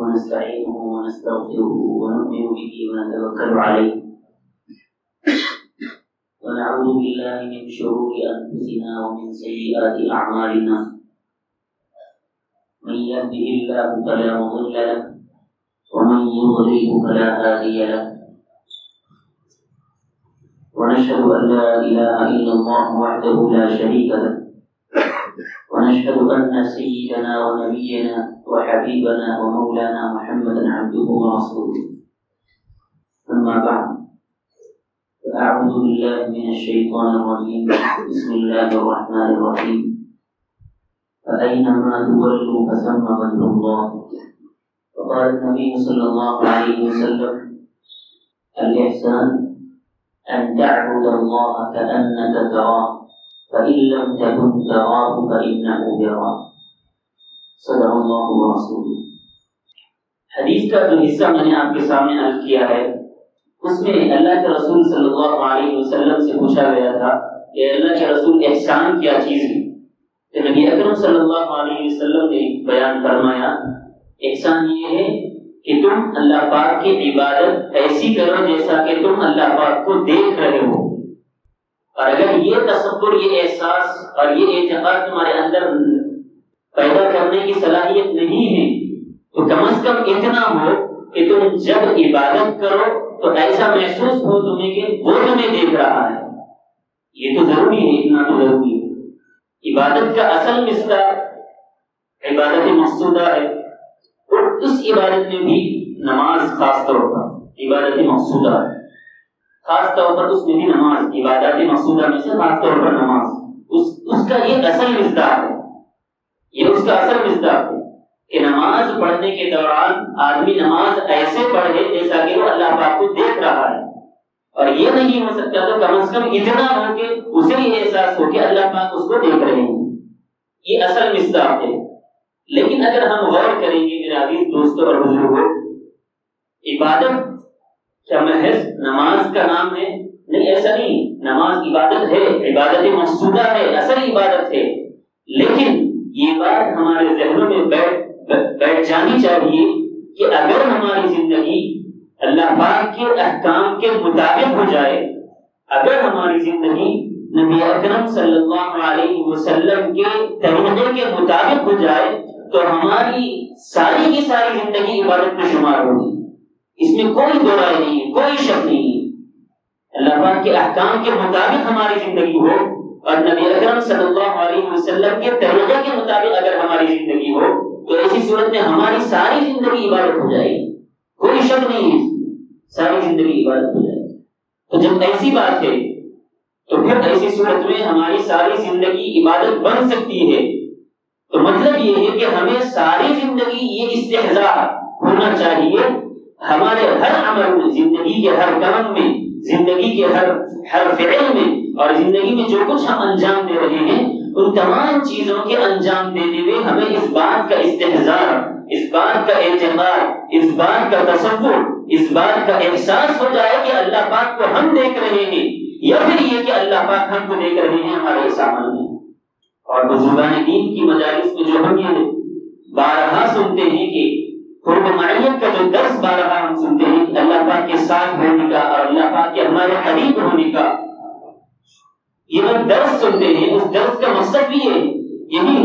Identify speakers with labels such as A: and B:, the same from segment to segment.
A: ونستعينه ونستغفره ونؤمن به ونتوكل عليه ونعوذ بالله من شرور أنفسنا ومن سيئات أعمالنا من يهده الله فلا مضل له ومن يضلل فلا هادي له ونشهد أن لا إله إلا الله وحده لا شريك له ونشهد أن سيدنا ونبينا وحبيبنا ومولانا محمدا عبده ورسوله أما بعد فأعوذ بالله من الشيطان الرجيم بسم الله الرحمن الرحيم فأينما تولوا فثم وجه الله وقال النبي صلى الله عليه وسلم الإحسان أن تعبد الله كأنك تراه فإن لم تكن تراه فإنه يراك صدق الله ورسوله. حدیث کا جو حصہ میں نے آپ کے سامنے عرض کیا ہے اس میں اللہ کے رسول صلی اللہ علیہ وسلم سے پوچھا گیا تھا کہ اللہ کے رسول احسان کیا چیز ہے؟ تو نبی اکرم صلی اللہ علیہ وسلم نے بیان فرمایا احسان یہ ہے کہ تم اللہ پاک کی عبادت ایسی کرو جیسا کہ تم اللہ پاک کو دیکھ رہے ہو، اور اگر یہ تصور، یہ احساس اور یہ اعتقاد تمہارے اندر پیدا کرنے کی صلاحیت نہیں ہے تو کم از کم اتنا ہو کہ تم جب عبادت کرو تو ایسا محسوس ہو تمہیں کہ وہ تمہیں دیکھ رہا ہے. یہ تو ضروری ہے، اتنا تو ضروری ہے. عبادت کا اصل مصداق عبادت مقصودہ ہے، اور اس عبادت میں بھی نماز خاص طور پر عبادت مقصودہ ہے. خاص طور پر اس میں بھی نماز عبادت مقصودہ میں سے خاص طور پر نماز اس کا یہ اصل مصداق ہے. یہ اس کا اصل مصداق ہے کہ نماز پڑھنے کے دوران آدمی نماز ایسے پڑھے جیسا کہ وہ اللہ پاک کو دیکھ رہا ہے، اور یہ نہیں ہو سکتا تو کم از کم اتنا ہو کہ اسے یہ احساس ہو کہ اللہ پاک اس کو دیکھ رہے ہیں. یہ اصل مصداق ہے. لیکن اگر ہم غور کریں گے میرے عزیز دوستوں اور بزرگوں، عبادت کیا محض نماز کا نام ہے؟ نہیں، ایسا نہیں. نماز عبادت ہے، عبادت مقصودہ ہے، اصل عبادت ہے. لیکن یہ بات ہمارے ذہنوں میں بیٹھ جانی چاہیے کہ اگر ہماری زندگی اللہ پاک کے احکام کے مطابق ہو جائے، اگر ہماری زندگی نبی اکرم صلی اللہ علیہ وسلم کے طریقے کے مطابق ہو جائے تو ہماری ساری کی ساری زندگی عبادت میں شمار ہوگی. اس میں کوئی دو رائے نہیں ہے، کوئی شک نہیں ہے. اللہ پاک کے احکام کے مطابق ہماری زندگی ہو اور نبی اکرم صلی اللہ علیہ وسلم کے طریقے کے مطابق اگر ہماری زندگی ہو تو ایسی صورت میں ہماری ساری زندگی عبادت ہو جائے گی. کوئی شک نہیں ہے، ساری زندگی عبادت ہو جائے گی. تو جب ایسی بات ہے تو پھر ایسی صورت میں ہماری ساری زندگی عبادت بن سکتی ہے. تو مطلب یہ ہے کہ ہمیں ساری زندگی یہ استحضاء ہونا چاہیے ہمارے ہر عمل میں، زندگی کے ہر کام میں، زندگی کے ہر فعل میں، اور زندگی میں جو کچھ ہم انجام دے رہے ہیں ان تمام چیزوں کے انجام دینے میں ہمیں اس بات کا استحضار، اس بات کا اعتقاد، اس بات کا تصور، اس بات کا احساس ہو جائے کہ اللہ پاک کو ہم دیکھ رہے ہیں، یا پھر یہ کہ اللہ پاک ہم کو دیکھ رہے ہیں ہمارے اس عمل میں. اور بزرگان دین کی مجالس میں جو ہم یہ بارہا سنتے ہیں کہ قرب معیت کا جو درس بارہا ہم سنتے ہیں کہ اللہ پاک کے ساتھ ہونے کا اور اللہ پاک کے ہمارے قریب ہونے کا، یہ جو درس سنتے ہیں اس درس کا مقصد بھی یہی ہے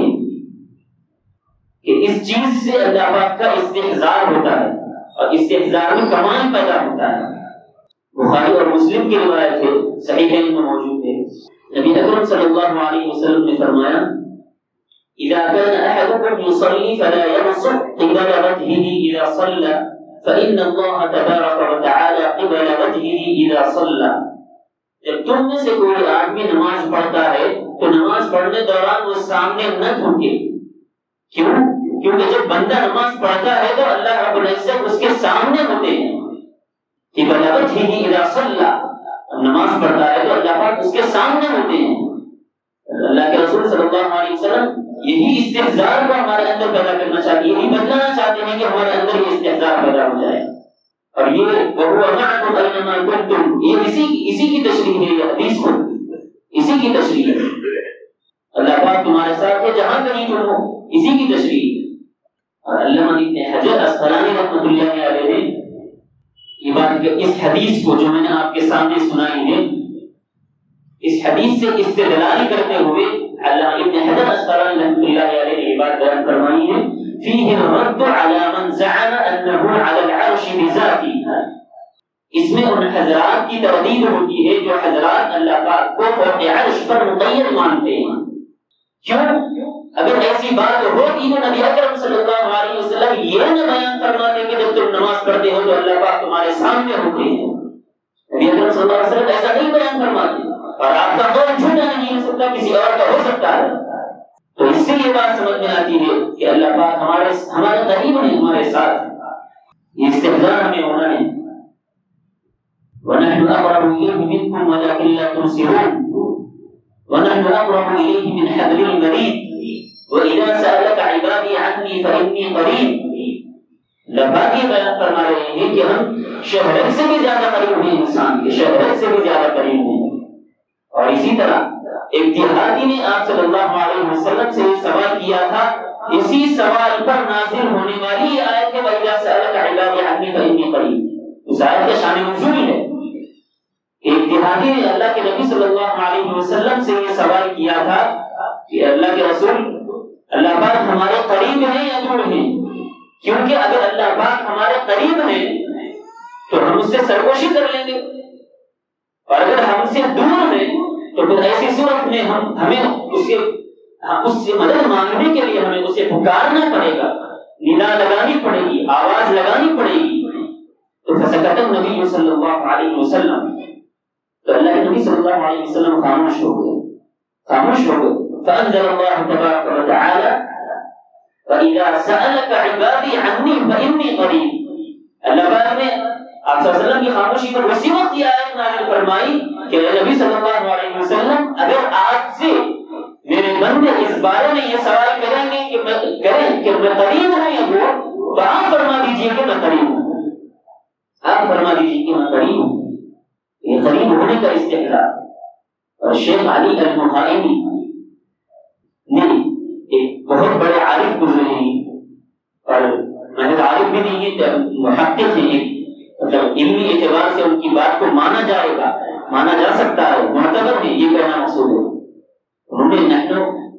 A: کہ اس چیز سے اللہ پاک کا استحضار ہوتا ہے اور استحضار میں کمال پیدا ہوتا ہے. بخاری اور مسلم کی روایت ہے، صحیحین میں موجود ہے. نبی اکرم صلی اللہ علیہ وسلم نے فرمایا اذا كان احدكم يصلي فلا يبصق قبل وجهه اذا صلى فان الله تبارك وتعالى قبل وجهه اذا صلى. جب تم میں سے کوئی آدمی نماز پڑھتا ہے تو نماز پڑھنے دوران وہ سامنے نہ جھکے. کیوں؟ کیونکہ جب بندہ نماز پڑھتا ہے تو اللہ رب العزت اس کے سامنے ہوتے ہیں. قبل وجهه اذا صلى، نماز پڑھتا ہے تو اللہ پاک اس کے سامنے ہوتے ہیں. اللہ کے رسول صلی اللہ علیہ وسلم یہی استحضار کو ہمارے اندر پیدا کرنا چاہتے ہیں، یہی بدلانا چاہتے ہیں کہ ہمارے اندر یہ استحضار پیدا ہو جائے. اور یہ وَهُوَ مَعَكُمْ أَيْنَمَا كُنتُمْ، یہ اسی کی تشریح ہے. یہ حدیث کو اسی کی تشریح ہے. اللہ پاک تمہارے ساتھ ہے جہاں کہیں تم ہو، اسی کی تشریح. اور علامہ ابن حجر اسقلانی رحمۃ اللہ علیہ نے یہ بات کہ اس حدیث کو جو میں نے آپ کے سامنے سنائی ہے، اس حدیث سے استدلال کرتے ہوئے علامہ ابن حجر اسقلانی رحمۃ اللہ علیہ نے یہ بات بیان فرمائی ہے، فیہ الرد علی من زعم انہ علی العرش بذاتہ، اس میں ان حضرات کی تردید ہوتی ہے جو حضرات اللہ پاک کو فوق عرش پر مقید مانتے ہیں۔ کیوں؟ اگر ایسی بات ہوتی تو نبی اکرم صلی اللہ علیہ وسلم یہ نہ بیان فرماتے کہ جب تم نماز پڑھتے ہو تو اللہ پاک تمہارے سامنے ہوتے ہیں۔ نبی اکرم صلی اللہ علیہ وسلم ایسا نہیں بیان فرماتے، اور آپ کا قول جھوٹا نہیں ہو سکتا، کسی اور کا ہو سکتا ہے۔ تو اس سے یہ بات سمجھ میں آتی ہے کہ اللہ پاک ہمارے قریب ہیں، ہمارے ساتھ، یہ استحضار ہمیں ہونا ہے۔ وَنَحْنُ أَقْرَبُ إِلَيْهِ مِنْكُمْ وَلَكِنْ لَا تُبْصِرُونَ وَنَحْنُ أَقْرَبُ إِلَيْهِ مِنْ حَبْلِ الْوَرِيدِ وَإِذَا سَأَلَكَ عِبَادِي عَنِّي فَإِنِّي قَرِيبٌ۔ لباقی بیان فرما رہے ہیں کہ ہم شہرت سے بھی زیادہ قریب ہیں، انسان کے شہرت سے بھی زیادہ قریب ہیں۔ اور اسی طرح ایک دیہاتی نے آپ صلی اللہ علیہ وسلم سے یہ سوال کیا تھا، اسی سوال پر نازل ہونے والی یہ آیت ہے وَإِذَا سَأَلَكَ عِبَادِي عَنِّي فَإِنِّي قَرِيبٌ۔ اس آیت کا شان نزول ہے۔ ایک دیہاتی نے اللہ کے نبی صلی اللہ علیہ وسلم سے یہ سوال کیا تھا کہ اللہ کے رسول، اللہ پاک ہمارے قریب ہیں یا دور ہیں؟ کیونکہ اگر اللہ پاک ہمارے قریب ہیں تو ہم اس سے سرگوشی کر لیں گے، اور اگر ہم سے دور ہیں تو پھر ایسی صورت میں ہمیں اس سے مدد مانگنے کے لیے ہمیں اسے پکارنا پڑے گا، ندا لگانی پڑے گی، آواز لگانی پڑے گی۔ تو فسکت النبی صلی اللہ علیہ وسلم، تو اللہ کے نبی صلی اللہ علیہ وسلم خاموش ہو گئے۔ فأنزل الله تبارك وتعالى وَإِذَا سَأَلَكَ عِبَادِي عَنِّي فَإِنِّي قَرِيبٌ۔ اللہ پاک نے آپ صلی اللہ علیہ وسلم کی خاموشی پر اسی وقت یہ آیت نازل فرمائی کہ نبی صلی اللہ علیہ وسلم اگر آپ سے میرے بندے اس بارے میں یہ سوال کریں گے کہ میں قریب ہوں یا دور، تو آپ فرما دیجئے کہ میں قریب ہوں، آپ فرما دیجئے کہ میں قریب ہوں۔ یہ قریب ہونے کا استحضار۔ اور شیخ علی المحائمی نے ایک بہت بڑے عارف گزرے ہیں، اور محض عارف بھی نہیں ہے، محقق ہیں، مطلب علمی اعتبار سے ان کی بات کو مانا جا سکتا ہے، معتبر ہے، یہ کہنا مقصود ہے۔ انہوں نے نحن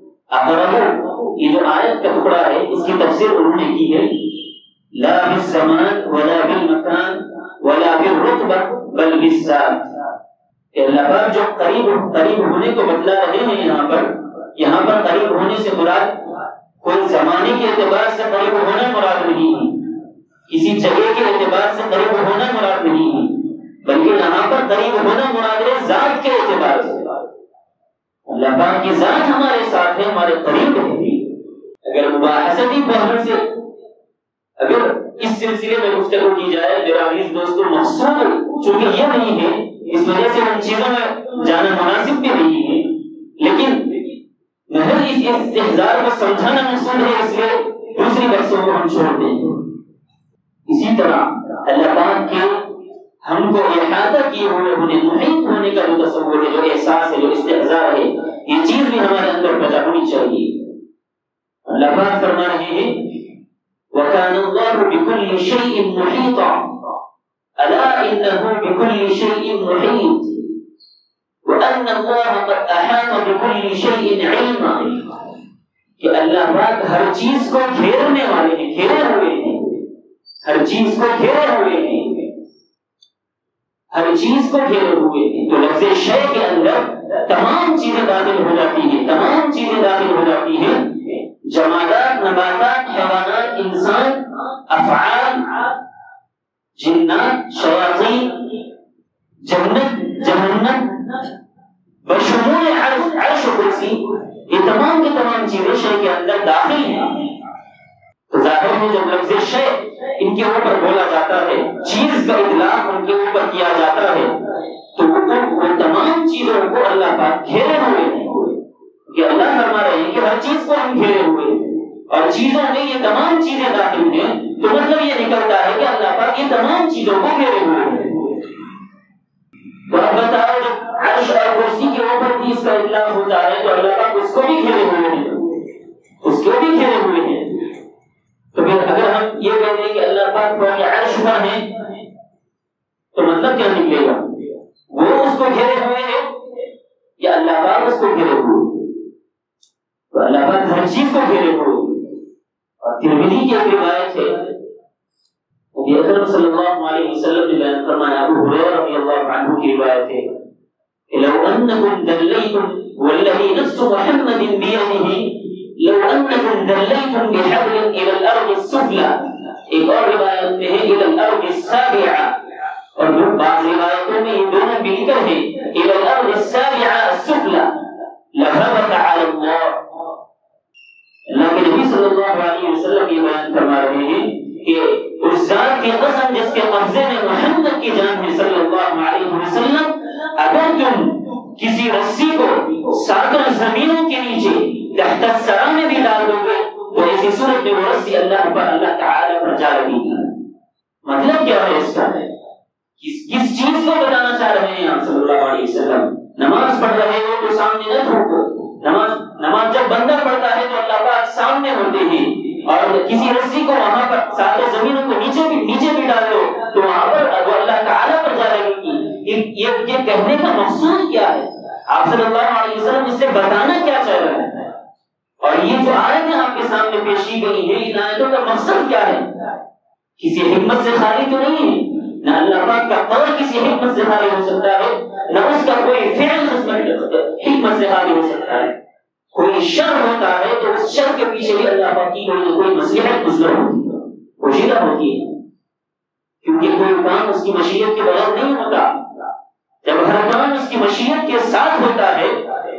A: اقرب، یہ جو آیت کا ٹکڑا ہے اس کی تفسیر انہوں نے کی ہے، لا بالزمان ولا بالمکان ولا بالرتبہ بل بالذات، کہ اللہ پاک جو قریب ہونے کو بتلا رہے ہیں یہاں پر قریب ہونے سے مراد کوئی زمانے کے اعتبار سے قریب ہونا مراد نہیں ہے، کسی جگہ کے اعتبار سے قریب ہونا مراد نہیں ہے، بلکہ یہاں پر قریب ہونا مراد ہے ذات کے اعتبار سے۔ اللہ پاک کی ذات ہمارے ساتھ ہے، ہمارے قریب ہے۔ اگر مباحثتی پہلو سے اگر اس سلسلے میں گفتگو کی جائے میرا عزیز دوستو، مقصود چونکہ یہ نہیں ہے، اس وجہ سے ان چیزوں میں جانا مناسب بھی نہیں ہے، لیکن محض اس استحضار کو سمجھانا مقصود ہے، اس لیے دوسری بحثوں کو ہم چھوڑ دیں۔ اسی طرح اللہ پاک کے ہم کو احاطہ کیے ہونے محیط ہونے کا جو تصور ہے، جو احساس ہے، جو استحضار ہے، یہ چیز بھی ہمارے اندر پیدا ہونی چاہیے۔ اللہ پاک فرما رہے ہیں وَكَانَ اللَّهُ بِكُلِّ شَيْءٍ مُحِيطًا أَلَا إِنَّهُ بِكُلِّ شَيْءٍ مُحِيطٌ وَأَنَّ اللَّهَ قَدْ أَحَاطَ بِكُلِّ شَيْءٍ عِلْمًا، کہ اللہ پاک ہر چیز کو گھیرنے والے ہیں، گھیرے ہوئے ہیں، ہر چیز کو گھیرے ہوئے ہیں، ہر چیز کو گھیرے ہوئے ہیں۔ تو لفظ شے کے اندر تمام چیزیں داخل ہو جاتی ہیں، تمام چیزیں داخل ہو جاتی ہیں، جمادات، نباتات، حیوانات، انسان، افعال، جنات، شیاطین، جنت، جہنم، بشمول عرش و کرسی، یہ تمام کی تمام چیزیں شے کے اندر داخل ہیں۔ تو ظاہر ہے جب لفظ شے ان کے اوپر بولا جاتا ہے، چیز کا اطلاق ان کے اوپر کیا جاتا ہے، تو وہ تمام چیزوں کو اللہ پاک گھیرے ہوئے ہیں، کہ اللہ فرما رہے ہیں کہ ہر چیز کو ہم گھیرے ہوئے ہیں، اور چیزوں میں یہ تمام چیزیں داخل ہیں، تو مطلب یہ نکلتا ہے کہ اللہ پاک یہ تمام چیزوں کو گھیرے ہوئے ہیں۔ تو اب بتاؤ جب عرش اور کرسی کے اوپر بھی اس کا اطلاق ہوتا ہے تو اللہ پاک اس کو بھی گھیرے ہوئے ہیں، اس کو بھی گھیرے ہوئے ہیں۔ تو پھر اگر ہم یہ کہہ دیں کہ اللہ پاک فوق عرش پر ہیں تو مطلب کیا نکلے گا؟ وہ اس کو گھیرے ہوئے ہیں یا اللہ پاک اس کو گھیرے ہوئے؟ تو اللہ پاک ہر چیز کو گھیرے ہوئے. اور ترمذی کی ایک روایت ہے نبی اکرم صلی اللہ علیہ وسلم نے بیان فرمایا، ابو ہریرہ رضی اللہ عنہ کی روایت ہے کہ لو انکم دلیتم والذی نفس محمد بیدہ لو انکم دلیتم بحبل الى الارض السفلی. ایک اور روایت میں ہے الى الارض السابعہ، اور بعض روایتوں میں یہ دونوں مل کر ہیں الى الارض السابعہ السفلی لہبط علی اللہ. اللہ کے نبی صلی اللہ علیہ وسلم یہ بیان فرما رہے ہیں کہ اس ذات کی قسم جس کے قبضے میں محمد کی جان ہے صلی اللہ علیہ وسلم، اگر تم کسی رسی کو 7 زمینوں کے نیچے تحت الثری میں بھی ڈال دو گے تو ایسی صورت میں وہ رسی اللہ تعالی پر جا رہی ہے. مطلب کیا ہے اس کا؟ کس چیز کو بتانا چاہ رہے ہیں آپ صلی اللہ علیہ وسلم؟ نماز پڑھ رہے ہو تو سامنے نہ تھوکو. نماز جب بندہ پڑھتا ہے تو اللہ پاک سامنے ہوتے ہیں، اور کسی رسی کو وہاں پر 7 زمینوں کو نیچے بھی ڈال دو تو وہاں پر وہ اللہ تعالیٰ پر جا رہے گی. یہ کہنے کا مقصود کیا ہے؟ آپ صلی اللہ علیہ وسلم اس سے بتانا کیا چاہ رہے ہیں؟ اور یہ جو آیتیں آپ کے سامنے پیش کی گئی ہیں، ان آیتوں کا مقصد کیا ہے؟ کسی حکمت سے خالی تو نہیں ہے. نہ اللہ پاک کا قول کسی حکمت سے خالی ہو سکتا ہے، نہ اس کا کوئی فعل حکمت سے خالی ہو سکتا ہے. کوئی شر ہوتا ہے تو اس شر کے پیچھے بھی اللہ پاک کی کوئی مصلحت گزر ہوتی ہے، پوشیدہ ہوتی ہے، کیونکہ کوئی کام اس کی مشیت کے بغیر نہیں ہوتا. جب ہر کام اس کی مشیت کے ساتھ ہوتا ہے،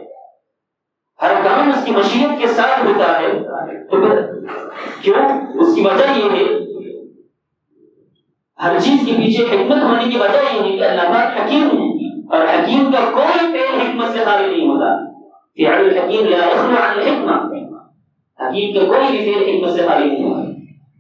A: ہر کام اس کی مشیت کے ساتھ ہوتا ہے تو پھر کیوں؟ اس کی وجہ یہ ہے، ہر چیز کے پیچھے حکمت ہونے کی وجہ یہ ہے کہ اللہ پاک حکیم ہے، اور حکیم کا کوئی فعل حکمت سے خالی نہیں ہوتا. فعل الحکیم لا یخلو عن الحکمہ، حکیم کا کوئی بھی فعل حکمت سے خالی نہیں ہوتا،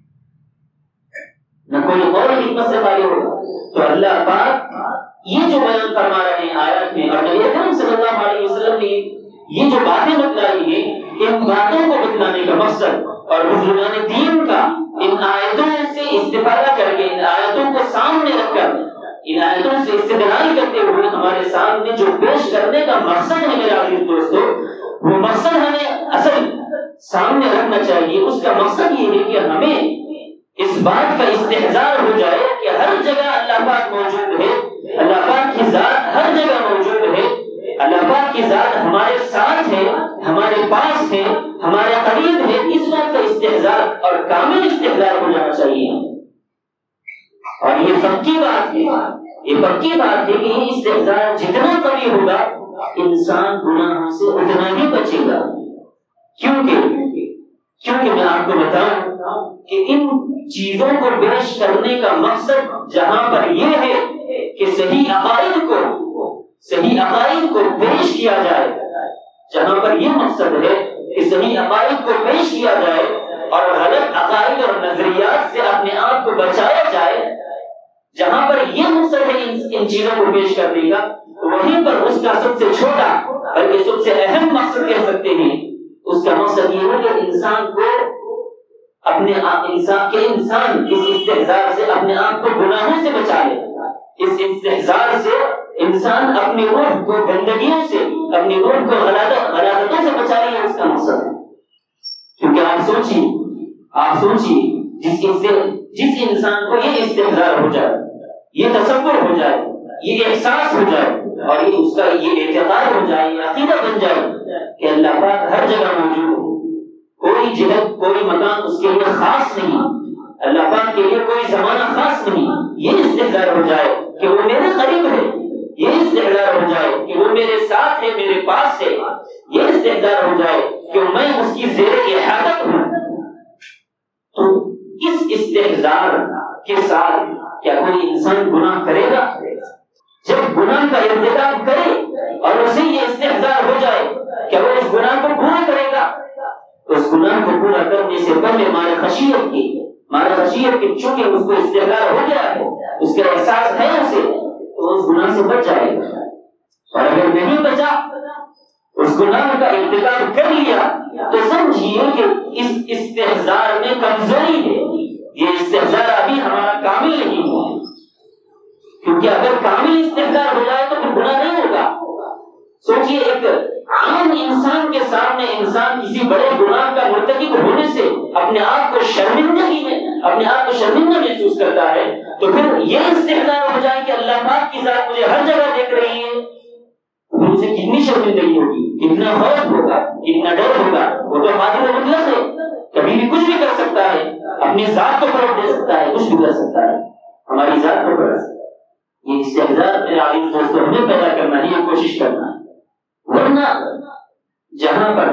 A: نہ کوئی قول حکمت سے خالی ہوگا. تو اللہ پاک یہ جو بیان فرما رہے ہیں آیات میں، اور نبی اکرم صلی اللہ علیہ وسلم نے یہ جو باتیں بتلائی ہیں، ان باتوں کو بتلانے کا مقصد اور بزرگان دین کا ان آیتوں سے استفادہ کر کے، ان آیتوں کو سامنے رکھ کر، ان آیتوں سے استدلال کرتے ہوئے ہمارے سامنے جو پیش کرنے کا مقصد ہے میرے عزیز دوستو، وہ مقصد ہمیں اصل سامنے رکھنا چاہیے. اس کا مقصد یہ ہے کہ ہمیں اس بات کا استحضار ہو جائے کہ ہر جگہ اللہ پاک موجود ہے، اللہ پاک کی ذات ہر جگہ موجود ہے، اللہ پاک کی ذات ہمارے ساتھ ہے، ہمارے پاس ہے، ہمارے قریب ہے. اس بات کا استحضار اور کامل استحضار ہو جانا چاہیے. اور یہ پکی بات ہے، یہ پکی بات ہے کہ یہ استحضار جتنا قوی ہوگا انسان گناہوں سے اتنا ہی بچے گا. کیونکہ میں آپ کو بتاؤں کہ ان چیزوں کو پیش کرنے کا مقصد جہاں پر یہ ہے کہ صحیح عقائد کو پیش کیا جائے، جہاں پر یہ مقصد ہے کہ صحیح عقائد کو پیش کیا جائے اور غلط عقائد اور نظریات سے اپنے آپ کو بچایا جائے، جہاں پر یہ مقصد ہے ان چیزوں کو پیش کرنے کا، وہیں پر اس کا سب سے چھوٹا بلکہ سب سے اہم مقصد کہہ سکتے ہیں، اس کا مقصد یہ ہے کہ انسان کو اپنے انسان اس استحضار سے اپنے آپ کو گناہوں سے بچا لے. اس استحضار سے انسان اپنی روح کو گندگیوں سے، اپنی روح کو غلاظتوں سے بچا لے، اس کا مقصد ہے. کیونکہ آپ سوچیے جس انسان کو یہ استحضار ہو جائے، یہ تصور ہو جائے، یہ احساس ہو جائے اور اس کا یہ اعتقاد ہو جائے، یہ عقیدہ بن جائے کہ اللہ پاک ہر جگہ موجود ہے، کوئی جگہ کوئی مکان اس کے لیے خاص نہیں، اللہ پاک کے لیے کوئی زمانہ خاص نہیں، یہ استحضار ہو جائے کہ وہ میرے قریب ہے، یہ استحضار ہو جائے کہ وہ میرے ساتھ ہے، میرے پاس ہے، یہ استحضار ہو جائے کہ میں اس کی زیر احاطہ ہوں. تو اس استحضار کے ساتھ کیا کوئی انسان گناہ کرے گا؟ جب گناہ کا ارتکاب کرے اور اسے یہ استحضار ہو جائے کیا وہ اس گناہ کو پورا کرے گا؟ اس گناہ کو پورا کرنے سے پہلے مارے خشیت کی چونکہ اس کو استحضار ہو گیا ہے، اس کا احساس ہے اسے، تو اس گناہ سے بچ جائے گا. اور اگر نہیں بچا، اس گناہ کا ارتکاب کر لیا، تو سمجھیے کہ اس استحضار میں کمزوری ہے، یہ استحضار ابھی ہمارا کامل نہیں ہوا ہے، کیونکہ اگر کامل استحضار ہو جائے تو پھر گناہ نہیں ہوگا۔ سوچئے ایک عام انسان کے سامنے انسان کسی بڑے گناہ کا مرتکب ہونے سے اپنے آپ کو شرمندہ محسوس کرتا ہے، تو پھر یہ استحضار ہو جائے کہ اللہ پاک کی ذات مجھے ہر جگہ دیکھ رہی ہے، پھر اسے کتنی شرمندگی ہوگی، کتنا خوف ہوگا، کتنا ڈر ہوگا۔ وہ تو قادر مطلق ہے، کبھی بھی کچھ بھی کر سکتا ہے، اپنی ذات کو فروغ دے سکتا ہے، کچھ بھی کر سکتا ہے، ہماری ذات کو کر سکتا ہے۔ یہ استحضار میرے عزیز دوستوں ہمیں پیدا کرنا ہے، یہ کوشش کرنا ہے، ورنہ جہاں پر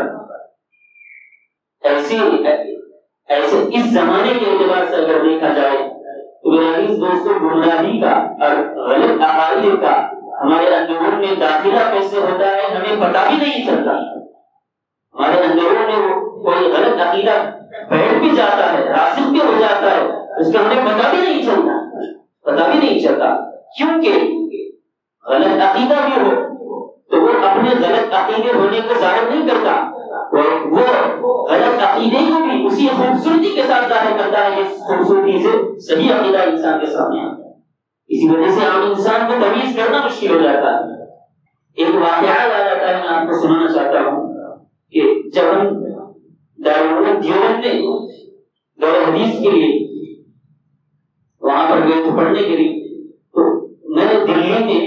A: ایسے اس زمانے کے اعتبار سے اگر دیکھا جائے تو میرے عزیز دوستوں گمراہی کا اور غلط عقائد کا ہمارے اندرون میں داخلہ کیسے ہوتا ہے ہمیں پتہ بھی نہیں چلتا۔ ہمارے اندرون میں کوئی غلط عقیدہ بیٹھ بھی جاتا ہے، راسخ بھی ہو جاتا ہے، اس کا ہمیں پتہ بھی نہیں چلتا، کیونکہ غلط عقیدہ بھی ہو تو وہ اپنے غلط عقیدے ہونے کو ظاہر نہیں کرتا، وہ غلط عقیدے کو بھی اسی خوبصورتی کے ساتھ ظاہر کرتا ہے جس خوبصورتی سے صحیح عقیدہ انسان کے سامنے آتا ہے۔ اسی وجہ سے عام انسان کو تمیز کرنا مشکل ہو جاتا ہے۔ ایک واقعہ آ جاتا ہے، میں آپ کو سنانا چاہتا ہوں کہ جب ہم دارالعلوم دیوبند میں دور حدیث کے لیے وہاں پر گئے تھے پڑھنے کے لیے، تو میں نے دلی میں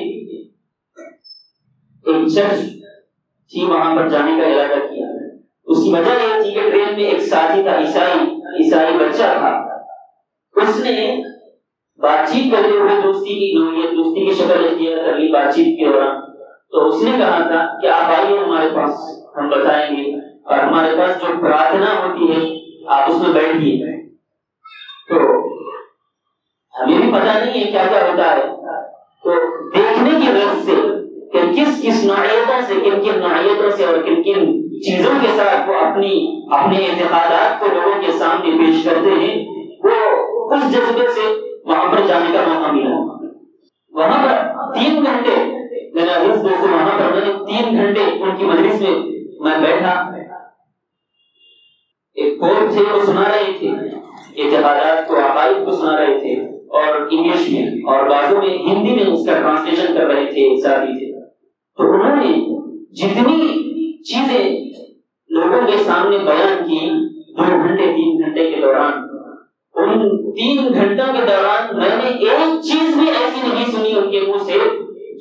A: ایک چرچ تھی وہاں پر جانے کا ارادہ کیا۔ اس کی وجہ یہ تھی کہ ٹرین میں ایک ساتھی تھا، عیسائی بچہ تھا، اس نے بات چیت کرتے ہوئے دوستی کی شکل اختیار کر لی بات چیت کے دوران۔ تو اس نے کہا تھا کہ آپ آئیے ہمارے پاس، ہم بتائیں گے، اور ہمارے پاس جو پرارتھنا ہوتی ہے آپ اس میں بیٹھیے۔ تو ہمیں بھی پتہ نہیں ہے کیا کیا ہوتا ہے، تو دیکھنے کی غرض سے کہ کس نوعیتوں سے، کن نوعیتوں سے اور کن چیزوں کے ساتھ وہ اپنے اعتقادات کو لوگوں کے سامنے پیش کرتے ہیں، وہ اس جذبے سے وہاں پر جانے کا موقع ملا۔ وہاں پر 3 گھنٹے میرا عزیز دوستو، وہاں پر میں نے 3 گھنٹے ان کی مجلس میں بیٹھا۔ ایک کوٹ تھے، وہ سنا رہے تھے اعتقادات کو، عقائد کو سنا رہے تھے، اور انگلش میں اور بعضوں میں ہندی میں اس کا ٹرانسلیشن کر رہے تھے، ساتھی تھے۔ تو انہوں نے جتنی چیزیں لوگوں کے سامنے بیان کی 2 گھنٹے 3 گھنٹے کے دوران، ان 3 گھنٹوں کے دوران میں نے ایک چیز بھی ایسی نہیں سنی ان کے منہ سے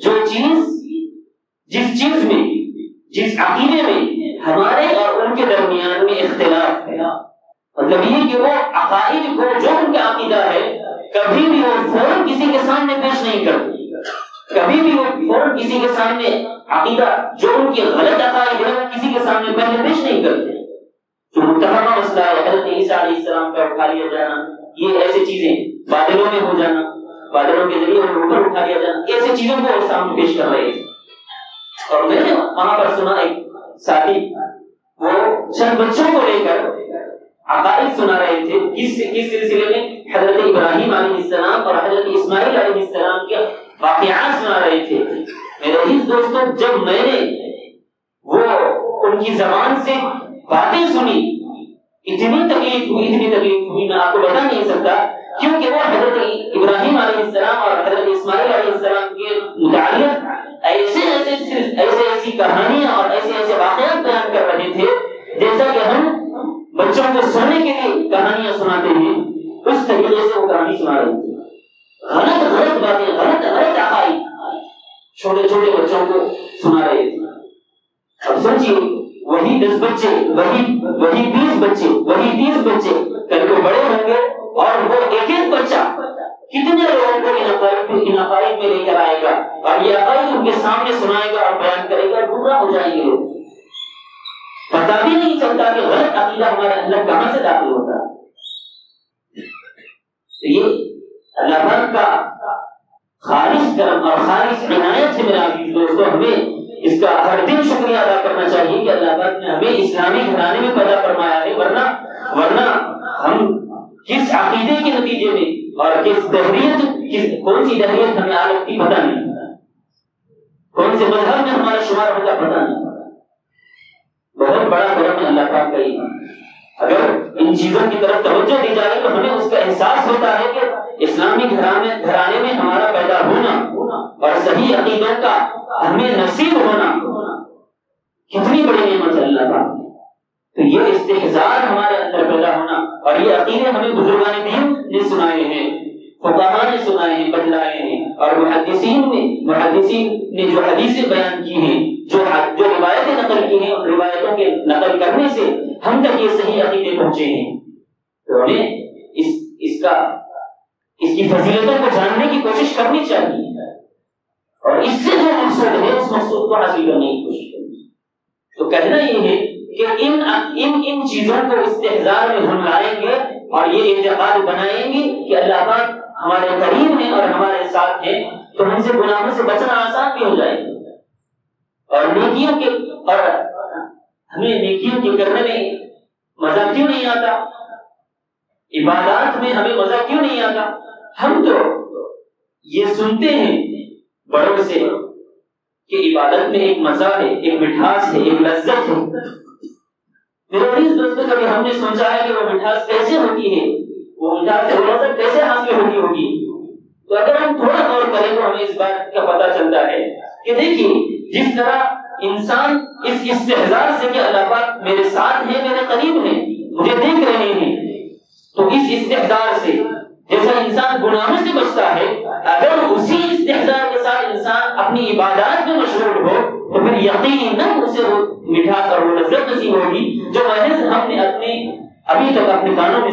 A: جس چیز میں، جس عقیدے میں ہمارے اور ان کے درمیان میں اختلاف ہے۔ مطلب یہ کہ وہ عقائد کو، جو ان کا عقیدہ ہے، کبھی بھی وہ فوراً کسی کے سامنے پیش نہیں کرتے، کبھی بھی وہ فوراً کسی کے سامنے عقیدہ جو ان کے غلط عقائد ہے کسی کے سامنے پہلے پیش نہیں کرتے۔ جو متفقہ مسئلہ ہے حضرت عیسیٰ علیہ السلام کا اٹھا لیا جانا، یہ ایسی چیزیں، بادلوں میں ہو جانا، بادلوں کے ذریعے اوپر اٹھا لیا جانا، ایسی چیزوں کو وہ سامنے پیش کر رہے تھے۔ اور میں نے وہاں پر سنا ایک ساتھی وہ چند بچوں کو لے کر عقائد سنا رہے تھے، کس سلسلے میں حضرت ابراہیم علیہ السلام اور حضرت اسماعیل علیہ السلام کے واقعات سنا رہے تھے۔ میرے عزیز دوستوں، جب میں نے وہ ان کی زبان سے باتیں سنی، اتنی تکلیف ہوئی میں آپ کو بتا نہیں سکتا، کیونکہ وہ حضرت ابراہیم علیہ السلام اور حضرت اسماعیل علیہ السلام کے متعلق ایسی کہانیاں اور ایسے واقعات بیان کر رہے تھے جیسا کہ ہم بچوں کو سونے کے لیے کہانیاں سناتے ہیں، اس طریقے سے وہ کہانی سنا رہے تھے۔ غلط باتیں، غلط عقائد چھوٹے چھوٹے بچوں کو سنا رہے تھے۔ اب سوچیے، وہی 10 بچے، وہی 20 بچے، وہی 30 بچے کل کو بڑے ہوں گے، اور وہ ایک بچہ کتنے لوگوں کو ان عقائد میں لے کر آئے گا، اور یہ عقائد ان کے سامنے سنائے گا اور بیان کرے گا، گمراہ ہو جائیں گے لوگ۔ پتہ بھی نہیں چلتا کہ غلط عقیدہ ہمارے اندر کہاں سے داخل ہوتا ہے۔ یہ اللہ پاک کا خالص کرم اور خالص عنایت ہے میرے عزیز دوستو، ہمیں اس کا ہر دن شکریہ ادا کرنا چاہیے کہ اللہ پاک نے ہمیں اسلامی گھرانے میں پیدا فرمایا ہے، ورنہ ہم کس عقیدے کے نتیجے میں اور کون سی دہریت ہمیں آ لگتی پتہ نہیں، کون سے مذہب میں ہمارا شمار ہوتا پتہ نہیں۔ بہت بڑا کرم ہے اللہ پاک کا یہ، اگر ان چیزوں کی طرف توجہ دی جائے تو ہمیں اس کا احساس ہوتا ہے کہ اسلامی گھرانے میں ہمارا پیدا ہونا اور صحیح عقیدوں کا ہمیں نصیب ہونا کتنی بڑی نعمت ہے اللہ کا. تو یہ استحضار ہمارے اندر پیدا ہونا اور یہ عقیدے ہمیں بزرگان دین نے سنائے ہیں، فقہاء نے سنائے ہیں، بدلائے ہیں، اور محدثین نے جو حدیثیں بیان کی ہیں، جو روایتیں نقل کی ہیں، ان روایتوں کے نقل کرنے سے ہم تک یہ صحیح عقیدے پہنچے ہیں. تو ہمیں اس کی فضیلتوں کو جاننے کی کوشش کرنی چاہیے اور اس سے جو مقصود ہے اس مقصود کو حاصل کرنے کی کوشش کرنی. تو کہنا یہ ہے کہ ان چیزوں کو استحضار میں ہم لائیں گے اور یہ اعتقاد بنائیں گے کہ اللہ پاک ہمارے قریب ہیں اور ہمارے ساتھ ہیں، تو ہم سے گناہوں سے بچنا آسان بھی ہو جائے گا اور ہمیں نیکیوں کے کرنے میں مزہ کیوں نہیں آتا، عبادات میں ہمیں مزہ کیوں نہیں آتا. ہم تو یہ سنتے ہیں بڑوں سے کہ عبادت میں ایک مزہ ہے، ایک مٹھاس ہے، ایک لذت ہے. میرے عزیز دوستو، کبھی ہم نے سوچا ہے کہ وہ مٹھاس کیسے ہوتی ہے، وہ مٹھاس سے لذت کیسے حاصل ہوتی ہوگی؟ تو اگر ہم تھوڑا غور کریں تو ہمیں اس بات کا پتہ چلتا ہے کہ دیکھیے، جس طرح انسان اس استحضار سے کہ اللہ پاک میرے ساتھ ہیں، میرے قریب ہیں، مجھے دیکھ رہے ہیں، تو اس استحضار سے جیسا انسان گناہوں سے بچتا ہے، اگر اسی استحضار کے ساتھ انسان اپنی عبادات میں مشغول ہو تو پھر یقیناً اسے وہ مٹھاس اور وہ لذت نصیب ہوگی جو محض ہم نے ابھی تک اپنے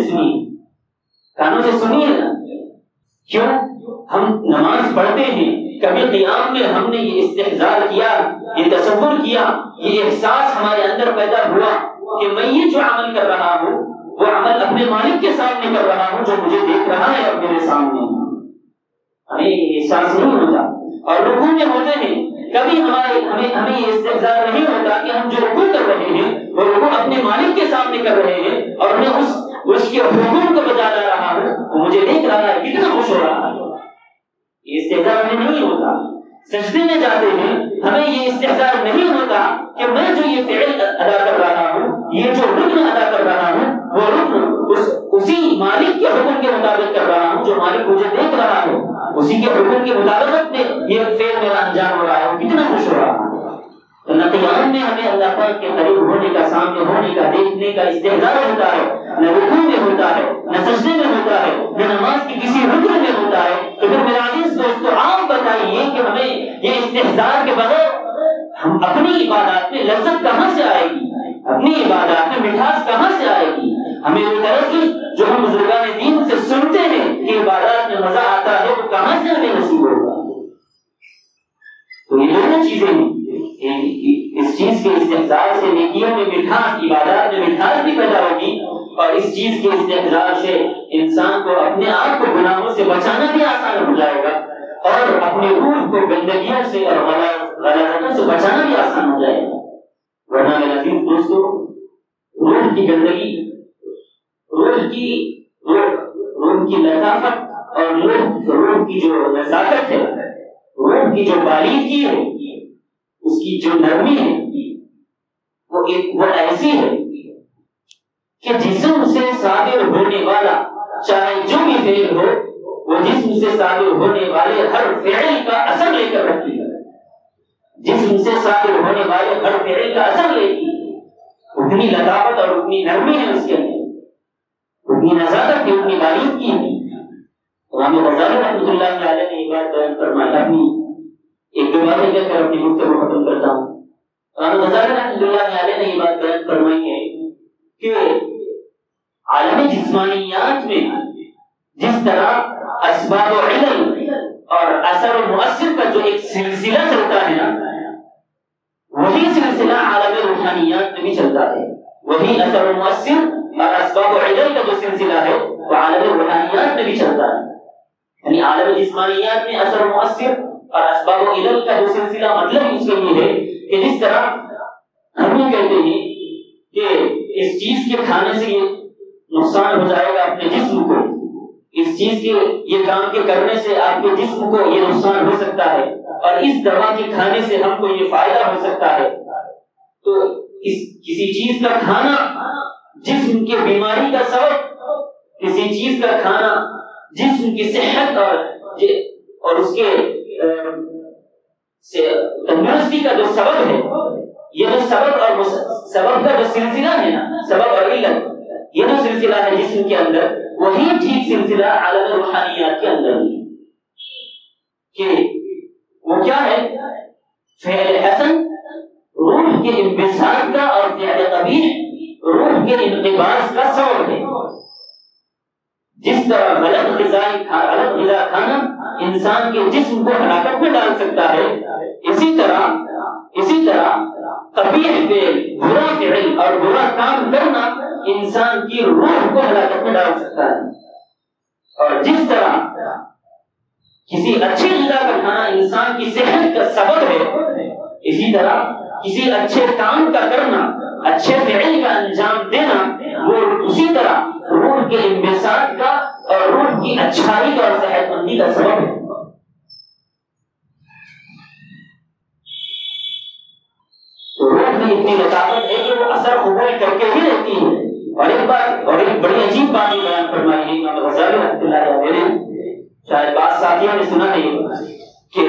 A: کانوں سے سنی ہے نا. کیوں ہم نماز پڑھتے ہیں، کبھی قیام میں ہم نے یہ استحضار کیا، یہ تصور کیا، یہ احساس ہمارے اندر پیدا ہوا کہ میں یہ جو عمل کر رہا ہوں وہ عمل اپنے مالک کے سامنے کر رہا ہوں جو مجھے دیکھ رہا ہے اور میرے سامنے. ہمیں یہ احساس نہیں ہوتا. اور رکوع میں ہوتے ہیں، کبھی ہمیں یہ استحضار نہیں ہوتا کہ ہم جو رکوع کر رہے ہیں وہ رکوع اپنے مالک کے سامنے کر رہے ہیں اور میں اس کے حکم کو بجا لا رہا ہوں، وہ مجھے دیکھ رہا ہے، کتنا خوش ہو رہا ہے. یہ استحضار ہمیں نہیں ہوتا. سجدے میں جاتے ہیں، ہمیں یہ استحضار نہیں ہوتا کہ میں جو یہ فعل ادا کر رہا ہوں، یہ جو رکن ادا کر رہا ہوں، وہ رکن اسی مالک کے حکم کے مطابق کر رہا ہوں جو مالک مجھے دیکھ رہا ہے، اسی کے حکم کے مطابق میں یہ فعل میرا انجام ہو رہا ہے، کتنا خوش ہو رہا ہے. تو نہ قیام میں ہمیں اللہ پاک کے قریب ہونے کا، سامنے ہونے کا، دیکھنے کا استحضار ہوتا ہے، نہ رکوع میں ہوتا ہے، نہ سجدے میں ہوتا ہے، نہ نماز کی کسی رکن میں ہوتا ہے. تو پھر میرے عزیز دوستو، آپ بتائیے کہ ہمیں یہ استحضار کے بغیر ہم اپنی عبادات میں لذت کہاں سے آئے گی، اپنی عبادات میں مٹھاس کہاں سے آئے گی؟ ہمیں وہ ترقی جو ہم بزرگان دین سے سنتے ہیں کہ عبادات میں مزہ آتا ہے، وہ کہاں سے ہمیں نصیب ہوگا؟ تو یہ دونوں چیزیں ہیں. اس چیز کے استحضار سے نیکیوں میں مٹھاس، عبادات میں مٹھاس بھی پیدا ہوگی، اور اس چیز کے استحضار سے انسان کو اپنے آپ کو گناہوں سے بچانا بھی آسان ہو جائے گا اور اپنے روح کو گندگیوں سے اور غلطوں سے بچانا بھی آسان ہو جائے گا. ورنہ میرے عزیز دوستو، روح کی گندگی، روح کی لطافت اور روح کی جو نزاکت ہے، روح کی جو باریکی ہے، اس کی جو نرمی ہے، وہ ایسی ہے کہ جسم سے صادر ہونے والا چاہے جو بھی فعل ہو، وہ جسم سے صادر ہونے والے ہر فعل کا اثر لے کر رکھتی ہے. جسم سے صادر ہونے والے ہر فعل کا اثر لیتی ہے. اتنی لطافت اور اتنی نرمی ہے اس کے اندر، اتنی نزاکت ہے، اتنی باریکی ہے. امام غزالی رحمۃ اللہ علیہ نے یہ بات بیان فرمائی. اپنی ایک دو باتیں کہہ کر اپنی گفتگو ختم کرتا ہوں. امام غزالی رحمۃ اللہ علیہ نے یہ بات بیان فرمائی ہے کہ عالم جسمانیات میں جس طرح اسباب و علل اور اثر و مؤثر کا جو ایک سلسلہ چلتا ہے نا، وہی سلسلہ عالم روحانیات میں بھی چلتا ہے. وہی اثر و مؤثر اور اسباب و علل کا جو سلسلہ ہے وہ عالم روحانیات میں بھی چلتا ہے. یعنی عالم جسمانیات میں اثر و مؤثر اور اسباب و علل کا جو سلسلہ، مطلب اس کے لیے ہے کہ جس طرح ہم یہ کہتے ہیں کہ اس چیز کے کھانے سے یہ نقصان ہو جائے گا اپنے جسم کو، اس چیز کے یہ کام کے کرنے سے آپ کے جسم کو یہ نقصان ہو سکتا ہے، اور اس دوا کے کھانے سے ہم کو یہ فائدہ ہو سکتا ہے. تو کسی چیز کا کھانا جسم کی بیماری کا سبب کسی چیز کا کھانا جسم کی صحت اور اس کے تندرستی کا جو سبب ہے، یہ جو سبب کا جو سلسلہ ہے نا، سبب اور علت، یہ جو سلسلہ ہے جسم کے اندر، وہی ٹھیک سلسلہ عالم روحانیات کے اندر ہے کہ وہ کیا ہے؟ فعل حسن روح کے انبساط کا اور فعل قبیح روح کے انقباض کا سبب ہے۔ جس طرح غلط غذا کھانا انسان کے جسم کو ہلاکت میں ڈال سکتا ہے، اسی طرح قبیح فعل، برا فعل اور برا کام کرنا انسان کی روح کو ہلاکت میں ڈال سکتا ہے۔ اور جس طرح کسی اچھی غذا کا کھانا انسان کی صحت کا سبب ہے، اسی طرح کسی اچھے کام کا کرنا، اچھے فعل کا انجام دینا، وہ اسی طرح روح کے انبساط کا اور روح کی اچھائی کا اور صحت مندی کا سبب ہے۔ تو روح میں اتنی لطافت ہے کہ وہ اثر قبول کر کے ہی رہتی ہے۔ اور ایک بڑی عجیب بات بیان فرمائی ہے امام غزالی رحمۃ اللہ علیہ نے، شاید بعض ساتھیوں نے سنا ہے کہ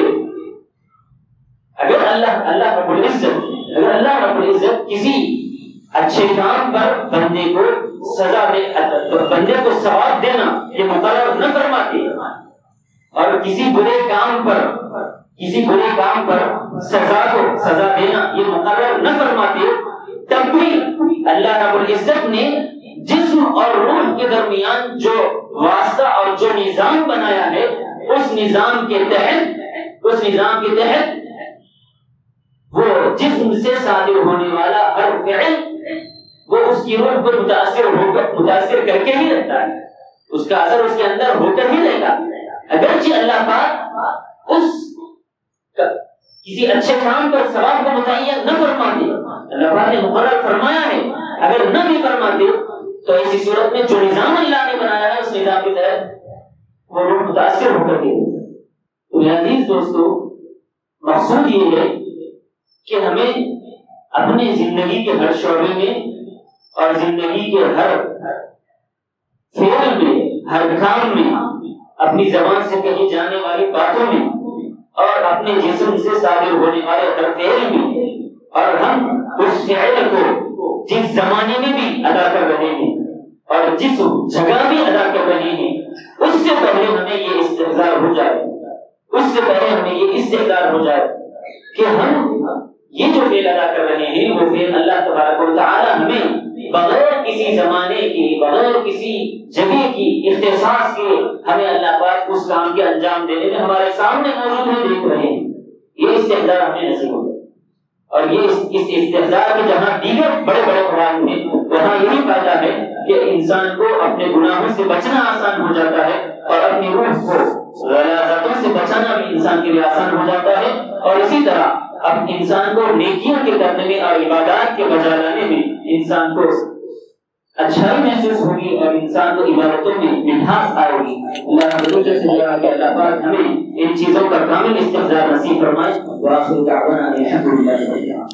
A: اگر اللہ رب العزت کسی اچھے کام پر بندے کو سزا دے، بندے کو ثواب دینا یہ مقرر نہ فرماتے، اور کسی برے کام پر سزا دینا یہ مقرر نہ فرماتے، تب بھی اللہ رب العزت نے جسم اور روح کے درمیان جو واسطہ اور جو نظام بنایا ہے، اس نظام کے تحت وہ جسم سے صادر ہونے والا ہر فعل وہ اس کی روح پر متاثر کر کے ہی رہتا ہے، اس کا اثر اس کے اندر ہو کر ہی رہے گا۔ اگرچہ اللہ پاک کسی اچھے کام پر ثواب کو متعین نہ فرماتے، اللہ پاک نے مقرر فرمایا ہے، اگر نہ بھی فرماتے تو ایسی صورت میں جو نظام اللہ نے بنایا ہے اس نظام کے تحت وہ روح متاثر ہو کر گئے۔ تو میرے عزیز دوستو، مقصود یہ ہے کہ ہمیں اپنے زندگی کے ہر شعبے میں اور زندگی کے ہر فعل میں، ہر کام میں، اپنی زبان سے کہی جانے والی باتوں میں اور اپنے جسم سے صادر ہونے والے ہر فعل میں، اور ہم اس فعل کو جس زمانے میں بھی ادا کر رہے ہیں اور جس جگہ بھی ادا کر رہے ہیں، اس سے پہلے ہمیں یہ استحضار ہو جائے کہ ہم یہ جو فعل ادا کر رہے ہیں وہ فعل اللہ تبارک و تعالی ہمیں بغیر کسی زمانے کی، بغیر کسی جگہ کی اختصاص کے، ہمیں اللہ پاک اس کام کے انجام دینے میں ہمارے سامنے موجود ہیں، دیکھ رہے ہیں۔ یہ استحضار ہمیں نصیب ہو جائے، اور یہ اس استحضار کے جہاں دیگر بڑے بڑے قرآن میں وہاں یہی فائدہ ہے کہ انسان کو اپنے گناہوں سے بچنا آسان ہو جاتا ہے، اور اپنی روح کو غلاظتوں سے بچانا بھی انسان کے لیے آسان ہو جاتا ہے، اور اسی طرح اب انسان کو نیکیوں کے کرنے میں اور عبادات کے بجا لانے میں انسان کو اچھائی محسوس ہوگی اور انسان کو عبادتوں میں مٹھاس آئے گی۔ اللہ حضور سے دعا کہ اللہ پاک ہمیں ان چیزوں کا کامل استحضار نصیب فرمائے۔ وآخر دعوانا الحمد للہ۔